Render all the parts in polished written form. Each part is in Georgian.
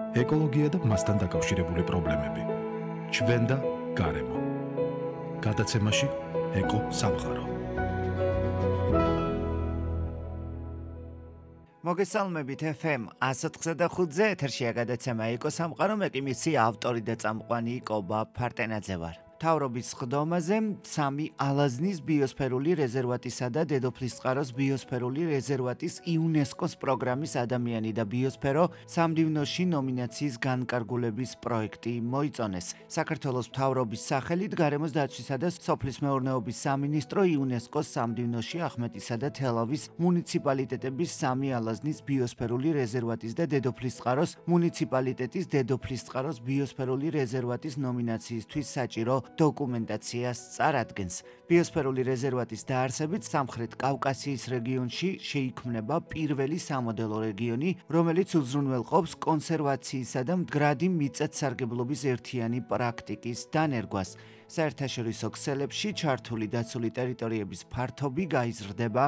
ეკოლოგია და მასთან დაკავშირებული პრობლემები. ჩვენ და გარემო. გადაცემაში ეკო სამყარო. მოგესალმებით FM 105-ზე ეთერშია გადაცემა ეკო სამყარო, მე კი მისი ავტორი და წამყვანი კობა ფარტენაძე ვარ. მთავრობის ხდომაზე სამი ალაზნის ბიოსფერული რეზერვატისა და დედოფლისწყაროს ბიოსფერული რეზერვატის იუნესკოს პროგრამის ადამიანი და ბიოსფერო სამდივნოში ნომინაციის განკარგულების პროექტი მოიწონეს. საქართველოს მთავრობის სახელით გარემოს დაცვისა და სოფლის მეურნეობის სამინისტრო იუნესკოს სამდივნოში ახმეტისა და თელავის მუნიციპალიტეტების სამი ალაზნის ბიოსფერული რეზერვატის და დედოფლისწყაროს მუნიციპალიტეტის დედოფლისწყაროს ბიოსფერული რეზერვატის ნომინაციისთვის საჭირო დოკუმენტაციას წარადგენს. ბიოსფერული რეზერვატის დაარსებით სამხრეთ კავკასიის რეგიონში შეიქმნება პირველი სამოდელო რეგიონი, რომელიც უზრუნველყოფს კონსერვაციისა და მდგრადი მიწათსარგებლობის ერთიანი პრაქტიკის დანერგვას. საერთაშორისო ქსელებში ჩართული დაცული ტერიტორიების ფართობი გაიზრდება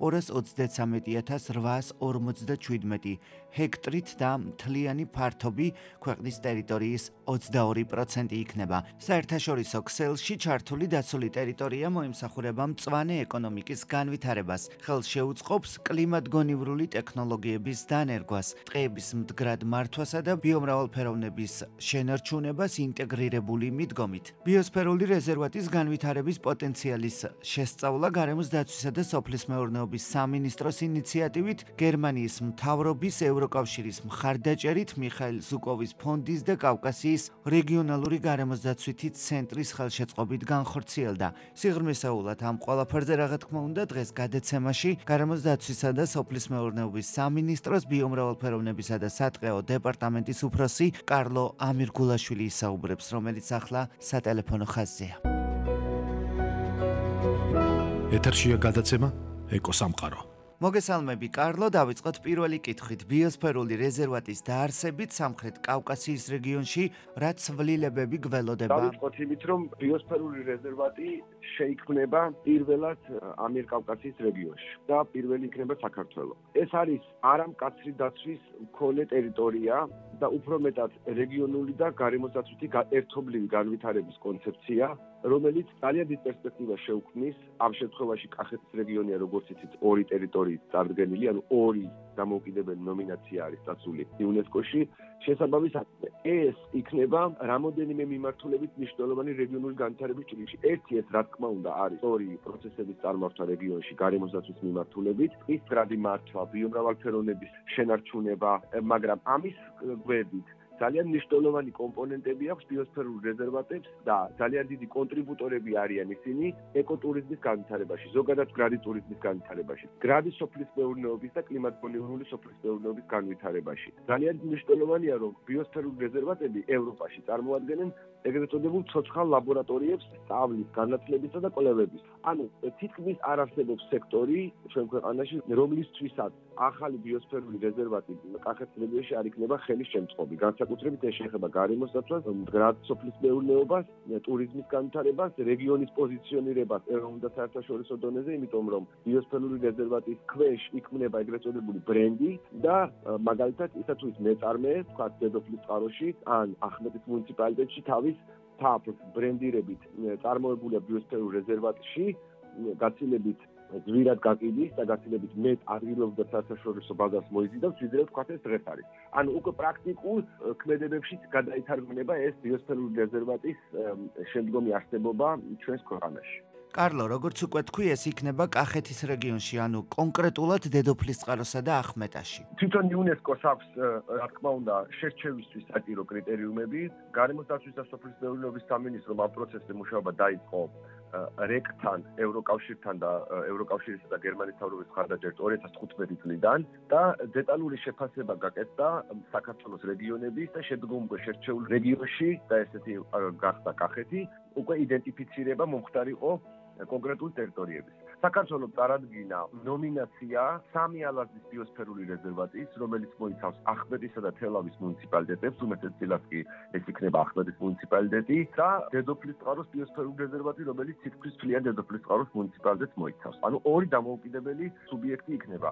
233,857 ჰექტრით და მთლიანი ფართობი ქვეყნის ტერიტორიის 22% იქნება. საერთაშორისო ქსელში ჩართული დაცული ტერიტორია მოიმსახურება მწვანე ეკონომიკის განვითარებას, ხელს შეუწყობს კლიმატგონივრული ტექნოლოგიების დანერგვას, ტყეების მდგრად მართვასა და ბიომრავალფეროვნების შენარჩუნებას ინტეგრირებული მიდგომით. ბიოსფერული რეზერვატის განვითარების პოტენციალის შესწავლა გარემოს დაცვისა და სოფლის მეურნეობის სამინისტროს ინიციატივით, გერმანიის მთავრობის, ევროკავშირის მხარდაჭერით, მიხაილ ზუკოვის ფონდის და კავკასიის რეგიონალური გარემოს დაცვითი ცენტრის ხელშეწყობით განხორციელდა. სიღრმისეულად ამ ყველაფერზე რა თქმა უნდა დღეს გადაცემაში გარემოს დაცვისა და სოფლის მეურნეობის სამინისტროს ბიომრავალფეროვნებისა და სატყეო დეპარტამენტის უფროსი კარლო ამირგულაშვილი ისაუბრებს, რომელიც ახლა სატელეფონო ხაზზეა. ეთერშია გადაცემა ეკო სამყარო. მოგესალმები კარლო, დავიწყოთ პირველი კითხვით. ბიოსფერული რეზერვატის დაარსებით სამხრეთ კავკასიის რეგიონში რა ცვლილებები გველოდება? დავიწყოთ იმით, რომ ბიოსფერული რეზერვატი შეიქმნება პირველად ამიერკავკასიის რეგიონში და პირველი იქნება საქართველოს. ეს არის არამკაცრი დაცვის მქონე ტერიტორია და უფრო მეტად რეგიონული და გარემოს დაცვითი ერთობლივი განვითარების კონცეფცია, რომელიც ძალიან დიდ პერსპექტივას შეუქმნის. ამ შემთხვევაში კახეთის რეგიონია, როგორც იცით, ორი ტერიტორიით წარდგენილი, ანუ ორი დამოუკიდებელი ნომინაცია არის დაცული იუნესკოში. შესაბამისად, ეს იქნება რამოდენიმე მიმართულებით მნიშვნელოვანი რეგიონული განვითარების ჭრილში. ერთი ეს, რა თქმა უნდა, არის ორი პროცესების წარმართვა რეგიონში გარემოს დაცვის მიმართულებით, ის მდგრადი მართვა, ბიომრავალფეროვნების შენარჩუნება, მაგრამ ამის გვერდით ძალიან მნიშვნელოვანი კომპონენტები აქვს ბიოსფერულ რეზერვატებს და ძალიან დიდი კონტრიბუტორები არიან ისინი ეკოტურიზმის განვითარებაში, ზოგადად მდგრადი ტურიზმის განვითარებაში, მდგრადი სოფლის მეურნეობის და კლიმატგონივრული სოფლის მეურნეობის განვითარებაში. ძალიან მნიშვნელოვანია, რომ ბიოსფერული რეზერვატები ევროპაში წარმოადგენენ ეგრეთ წოდებულ ცოცხალ ლაბორატორიებს სწავლის, განათლებისა და კვლევების. ანუ თითქმის არ არსებობს სექტორი ჩვენ ქვეყანაში, რომლისთვისაც ახალი ბიოსფერული რეზერვატი კახეთის რეგიონში არ იქნება ხელის შემწყობი. განსაკუთრებით ეს შეეხება გარემოს დაცვას, მდგრად სოფლის მეურნეობას, ტურიზმის განვითარებას, რეგიონის პოზიციონირებას ეროვნულ და საერთაშორისო დონეზე, იმიტომ რომ ბიოსფერული რეზერვატის ქვეშ იქმნება ეგრეთ წოდებული ბრენდი და მაგალითად ისა თუ ის მეწარმე, თქვა დედოფლისწყაროში ან ახმეტის მუნიციპალიტეტში თავის ბრენდირებით წარმოებულია ბიოსფერულ რეზერვატში, გაცილებით ძვირად გაკიდის და გაცილებით მეტ ადგილობრივ და საერთაშორისო ბაზარს მოიზიდავს, ვიდრე თქვათ ეს დღეს არის. ანუ უკვე პრაქტიკულ ქმედებებშიც გადაითარგმნება ეს ბიოსფერული რეზერვატის შემდგომი არსებობა ჩვენს ქვეყანაში. კარლო, როგორც უკვე თქვი, ეს იქნება კახეთის რეგიონში, ანუ კონკრეტულად დედოფლისწყაროსა და ახმეტაში. თვითონ იუნესკოს აქვს, რა თქმა უნდა, შერჩევისთვის საჭირო კრიტერიუმები. გარემოს დაცვის და სოფლის მეურნეობის სამინისტრომ ამ პროცესზე მუშაობა დაიწყო რეკთან, ევროკავშირთან და ევროკავშირისა და გერმანიის მთავრობის მხარდაჭერით 2015 წლიდან და დეტალური შეფასება გაკეთდა საქართველოს რეგიონების და შემდგომში შერჩეულ რეგიონში და ესეთი გახდა კახეთი, უკვე იდენტიფიცირება მომხდარიყო კონკრეტული ტერიტორიების. საქართველოს წარადგინა ნომინაცია სამი ალაზნის ბიოსფერული რეზერვატის, რომელიც მოიცავს ახმეტისა და თელავის მუნიციპალიტეტებს, უმეტესწილად კი ეს იქნება ახმეტის მუნიციპალიტეტი და დედოფლისწყაროს ბიოსფერული რეზერვატი, რომელიც თითქმის მთლიან დედოფლისწყაროს მუნიციპალიტეტს მოიცავს. ანუ ორი დამოუკიდებელი სუბიექტი იქნება.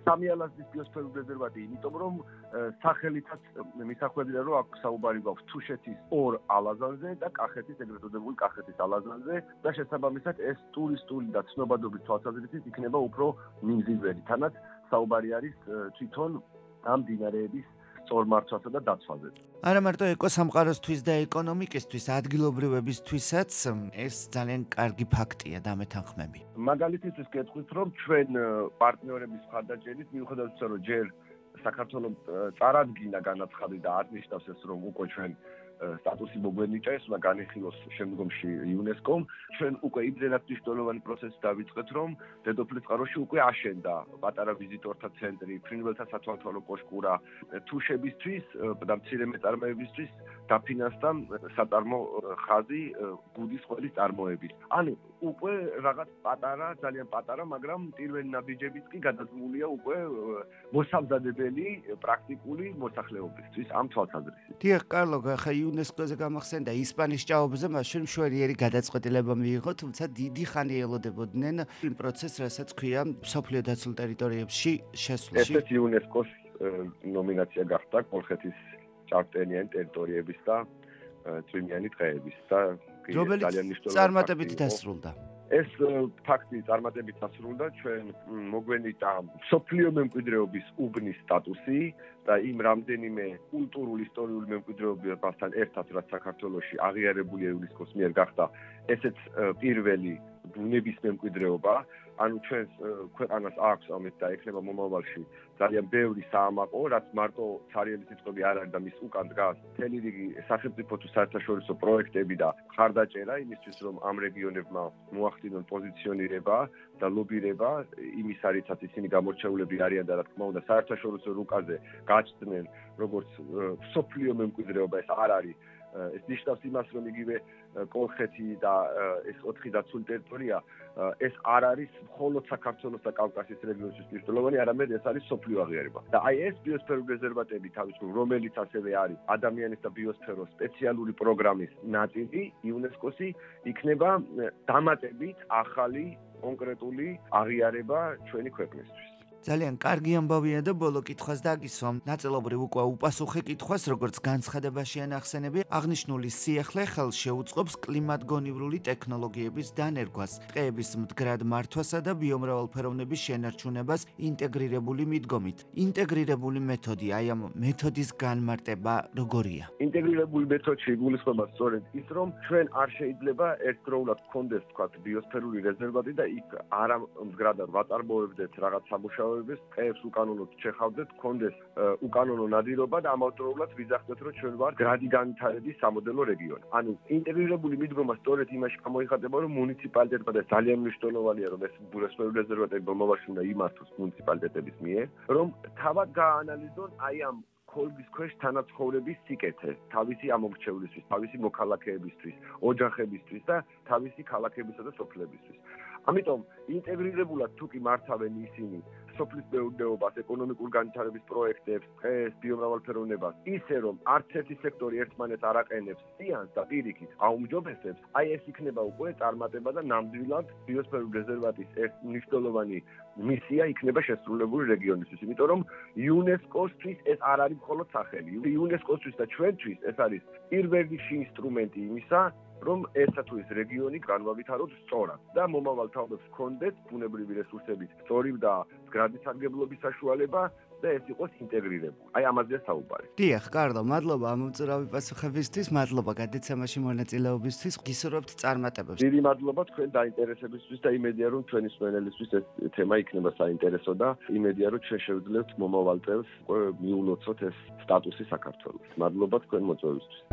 სამი ალაზნის ბიოსფერული რეზერვატი, იმიტომ რომ სახელითაც მისახვედრია რომ აქ საუბარი გვაქვს თუშეთის ორ ალაზანზე და კახეთის ეგრეთ წოდებული კახეთის ალაზანზე და შესაბამისად ეს ტურისტული და ცნობადობის თვალსაზრისით იქნება უფრო მიმზიდველი. თანაც საუბარი არის თვითონ ამ მდინარეების სწორმართვასა და დაცვაზე. არა მარტო ეკოსამყაროსთვის და ეკონომიკისთვის, ადგილობრივებისთვისაც ეს ძალიან კარგი ფაქტია დამეთანხმები. მაგალითისთვის გეტყვით, რომ ჩვენ პარტნიორების მხარდაჭერით მიუხედავად იმისა, რომ ჯერ საქართველოს წარადგინა განაცხადი და აღნიშნავს ეს, რომ უკვე ჩვენ სტატუსი მოგვენიჭა, ეს უნდა განიხილოს შემდგომში იუნესკომ. ჩვენ უკვე იმდენად მნიშვნელოვანი პროცესი დავიწყეთ, რომ დედოფლის წყაროში უკვე აშენდა პატარა ვიზიტორთა ცენტრი, ფრინველთა სათვალთვალო კოშკურა, თუშებისთვის და მცირე მეწარმეებისთვის დაფინანსდა საწარმო ხაზი გუდის ყველის წარმოებით. ანუ უკვე რაღაც პატარა, ძალიან პატარა, მაგრამ პირველი ნაბიჯებიც კი გადადგმულია უკვე მოსამზადებელი პრაქტიკული მოსახლეობისთვის ამ თვალსაზრისით. დიახ, კარლო, ხა იუნესკოზე გამახსენდა ისპანის ჭაობზე, მაშინ მშვენიერი გადაწყვეტილება მიიღო, თუმცა დიდი ხანი ელოდებოდნენ იმ პროცესს, რასაც ქვია მსოფლიო დაცულ ტერიტორიებში შესვლაში. ესეც იუნესკოს ნომინაცია გახდა კოლხეთის ჭარბტენიანი ტერიტორიების და წვიმიანი ტყეების და რომელიც წარმატებით დასრულდა. ეს ფაქტი წარმატებით დასრულდა, ჩვენ მოგვენიჭა მსოფლიო მემკვიდრეობის უბნის სტატუსი და იმ რამდენიმე კულტურული ისტორიული მემკვიდრეობასთან ერთად, რაც საქართველოში აღიარებულია იუნესკოს მიერ გახდა, ესეც პირველი ბუნების მემკვიდრეობა. ანუ ჩვენს ქვეყანას აქვს ამით და ექნება მომავალში ძალიან ბევრი საამაყო, რაც მარტო ცარიელი სიტყვები არ არის და მის უკან დგას მთელი რიგი სახელმწიფო თუ საერთაშორისო პროექტები და მხარდაჭერა იმისთვის, რომ ამ რეგიონებმა მოახდინონ პოზიციონირება და ლობირება იმისარიცაც ისინი გამორჩეულები არიან და რა თქმა უნდა საერთაშორისო რუკაზე გაჩნდნენ როგორც მსოფლიო მემკვიდრეობა. ეს არ არის ეს ნიშნავს იმას, რომ იგივე კოლხეთი და ეს 4 დაცული ტერიტორია ეს არ არის მხოლოდ საქართველოს და კავკასიის რეგიონის მნიშვნელოვანი, არამედ ეს არის სოფლიო აღიარება. და აი ეს ბიოსფერული რეზერვატები თავისუფლად, რომელიც ასევე არის ადამიანის და ბიოსფეროს სპეციალური პროგრამის ნაწილი, იუნესკოსი იქნება დამატებით ახალი კონკრეტული აღიარება ჩვენი ქვეყნისთვის. ძალიან კარგი ამბავია და ბოლო კითხვას დაგისვამ. ნაწილობრივ უკვე უპასუხე კითხვას, როგორც განცხადებაში ანახსენები, აღნიშნული სიახლე ხელს შეუწყობს კლიმატგონივრული ტექნოლოგიების დანერგვას, ტყეების მდგრად მართვასა და ბიომრავალფეროვნების შენარჩუნებას ინტეგრირებული მიდგომით. ინტეგრირებული მეთოდი, აი ამ მეთოდის განმარტება როგორია? ინტეგრირებული მეთოდში იგულისხმება სწორედ ის, რომ ჩვენ არ შეიძლება ერთდროულად გქონდეს, თქვათ, ბიოსფერული რეზერვატი და იქ არა მდგრადად ვაწარმოებდეთ რაღაც სამუშაო ტყეებს უკანონოდ შეხავდეთ, გქონდეს უკანონო ნადირობა და ამავდროულად ვიძახდეთ, რომ ჩვენ ვართ გრადი განვითარების სამოდელო რეგიონი. ანუ ინტეგრირებული მიდგომა სწორედ იმაში გამოიხატება, რომ მუნიციპალიტეტმა და ძალიან მნიშვნელოვანია, რომ ეს ბიოსფერული რეზერვატები მომავალში უნდა იმართოს მუნიციპალიტეტების მიერ, რომ თავად გააანალიზონ აი ამ ქოლგის ქვეშ თანაცხოვრების სიკეთე, თავისი ამომრჩევლისთვის, თავისი მოქალაქეებისთვის, ოჯახებისთვის და თავისი ქალაქებისა და სოფლებისთვის. ამიტომ ინტეგრირებულად თუ კი მართავენ ისინი სოფლის მეურნეობას, ეკონომიკურ განვითარების პროექტებს, ტყეს, ბიომრავალფეროვნებას, ისე რომ არც ერთი სექტორი ერთმანეთს არ აყენებს სიანს და პირიქით აუმჯობესებს, აი ეს იქნება უკვე წარმატება და ნამდვილად ბიოსფერული რეზერვატის ერთ მნიშვნელოვანი მისია იქნება შესრულებული რეგიონისთვის, იმიტომ რომ იუნესკოსთვის ეს არ არის მხოლოდ სახელი. იუნესკოსთვის და ჩვენთვის ეს არის პირველი რიგში ინსტრუმენტი იმისა, რომ ესა თუ ეს რეგიონი განვავითაროთ სწორად და მომავალ თაობებს ჰქონდეთ ბუნებრივი რესურსების სწორი და მდგრადი სარგებლობის საშუალება და ეს იყოს ინტეგრირებული. აი ამაზეა საუბარი. დიახ, კარლო, მადლობა ამ უწურავი პასუხებისთვის, მადლობა გადაცემაში მონაწილეობისთვის. გისურვებთ წარმატებებს. დიდი მადლობა თქვენ დაინტერესებისთვის და იმედია რომ ჩვენი მსმენელისთვის ეს თემა იქნება საინტერესო და იმედია რომ ჩვენ შევძლებთ მომავალ წელს მიულოცოთ ეს სტატუსი საქართველოს. მადლობა თქვენ მოწვევისთვის.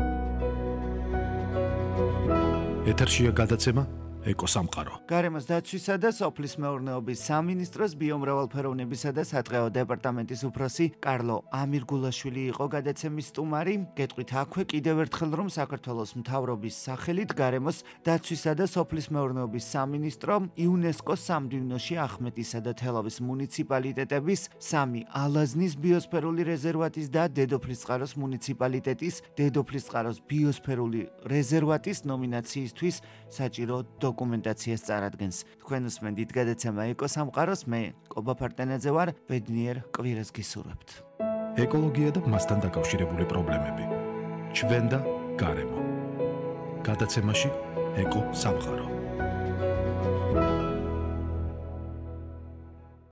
ეთერშია გადაცემა ეკოსამყარო. გარემოს დაცვისა და სოფლის მეურნეობის სამინისტროს ბიომრავალფეროვნებისა და სატყეო დეპარტამენტის უფროსი კარლო ამირგულაშვილი იყო გადაცემის სტუმარი. გეტყვით აქვე კიდევ ერთხელ, რომ საქართველოს მთავრობის სახელით გარემოს დაცვისა და სოფლის მეურნეობის სამინისტრო იუნესკოს სამდივნოში ახმეტისა და თელავის მუნიციპალიტეტების, 3 ალაზნის ბიოსფერული რეზერვატის და დედოფლისწყაროს მუნიციპალიტეტის დედოფლისწყაროს ბიოსფერული რეზერვატის ნომინაციისთვის საჭირო დოკუმენტაციას წარადგენს. თქვენ უსმენთ გადაცემა ეკოსამყაროს, მე კობა ფარტენაძე ვარ, ბედნიერ კვირას გისურვებთ. ეკოლოგია და მასთან დაკავშირებული პრობლემები. ჩვენ და გარემო. გადაცემაში ეკო სამყარო.